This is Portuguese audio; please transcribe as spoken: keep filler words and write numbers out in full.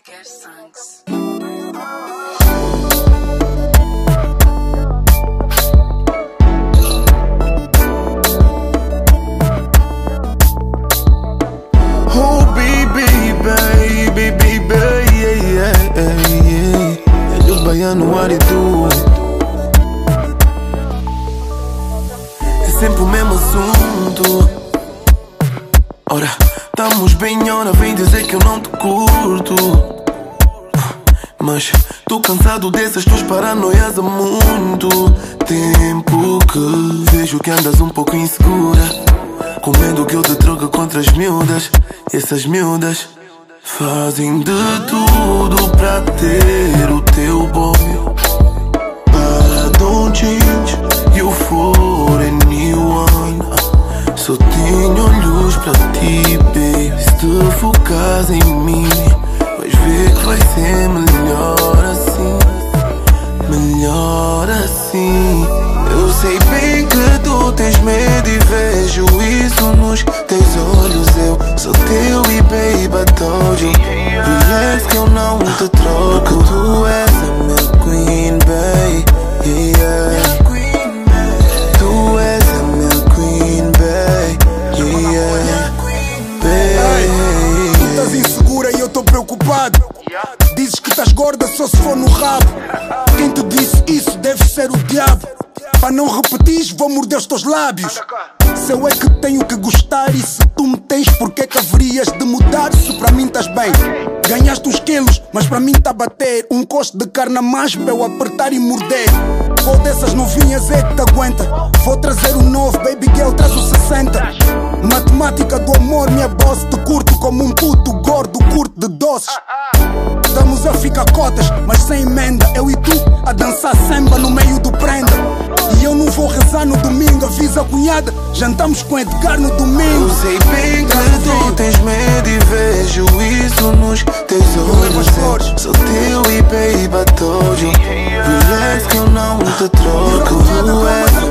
Quer sangues. Oh baby, baby, baby, yeah, yeah, yeah. É do baiano Aridu. É sempre o mesmo assunto. Ora, estamos bem, ora vem dizer que eu não te curto. Mas tô cansado dessas tuas paranoias há muito tempo que vejo que andas um pouco insegura, com medo que eu te troque contra as miúdas. E essas miúdas fazem de tudo pra ter o teu boy. But don't change you for anyone. Só tenho olhos pra ti, baby. Se te focas em mim, vais ver que vai ser melhor assim. Melhor assim. Eu sei bem que tu tens medo e vejo isso nos teus olhos. Eu sou teu e baby, I told you. Relax que eu não te troco, porque tu és a minha queen, baby, yeah. Tu és a minha queen, baby, yeah. Baby. Tu estás insegura e eu tô preocupado. Dizes que estás gorda só se for no rabo. Quem te disse isso deve ser o diabo. Para não repetir, vou morder os teus lábios. Se eu é que tenho que gostar e se tu me tens, porque é que haverias de mudar? Se para mim estás bem, ganhaste uns quilos, mas para mim tá a bater um costo de carne a mais para eu apertar e morder. Qual dessas novinhas é que te aguenta? Vou trazer o novo, baby girl, traz o sessenta. Matemática do amor, minha boss, te curto como um puto gordo, curto de doces. Estamos a ficar cotas, mas sem emenda. Eu e tu a dançar samba no meio do prenda. E eu não vou rezar no domingo, avisa a cunhada, jantamos com Edgar no domingo. Eu sei bem que tu tens medo e vejo isso nos teus olhos. Eu sou teu e baby, I told you. Relax que eu não te troco, tu és